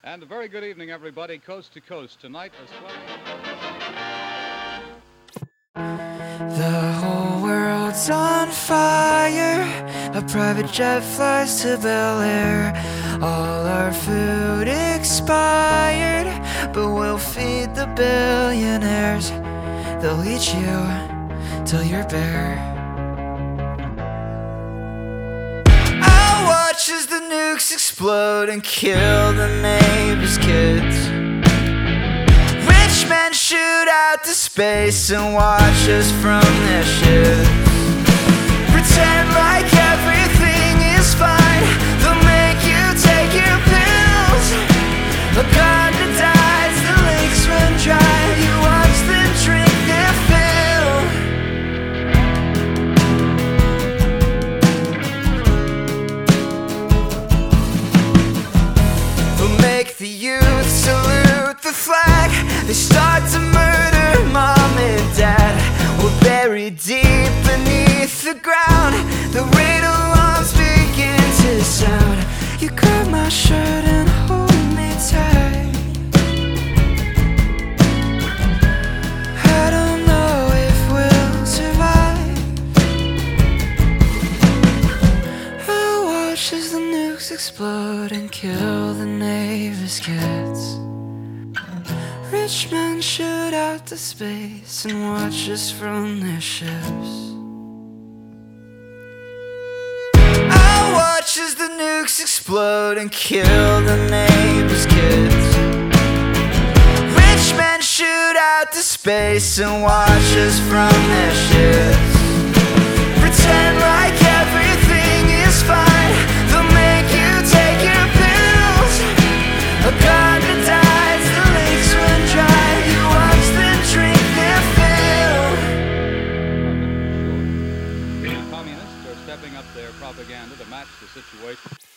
And a very good evening, everybody, coast to coast. Tonight, a swell... The whole world's on fire. A private jet flies to Bel Air. All our food expired, but we'll feed the billionaires. They'll eat you till you're bare. I'll watch as the nukes explode and kill the neighbors' kids. Rich men shoot out to space and watch us from their ships. Pretend like everything is fine. They'll make you take your pills. A gardener dies, the lakes run dry. You watch them drink their fill. They'll make the youth salute the flag. They start to murder mom and dad. We're buried deep beneath the ground. The raid alarms begin to sound. You grab my shirt and hold me tight. I don't know if we'll survive. I'll watch as the nukes explode and kill the neighbors' kids. Rich men shoot out to space and watch us from their ships. I'll watch as the nukes explode and kill the neighbors' kids. Rich men shoot out to space and watch us from their ships. Pretend like everything is fine. They'll make you take your pills. A gardener dies, the lakes run dry. You watch them drink their fill. The communists are stepping up their propaganda to match the situation.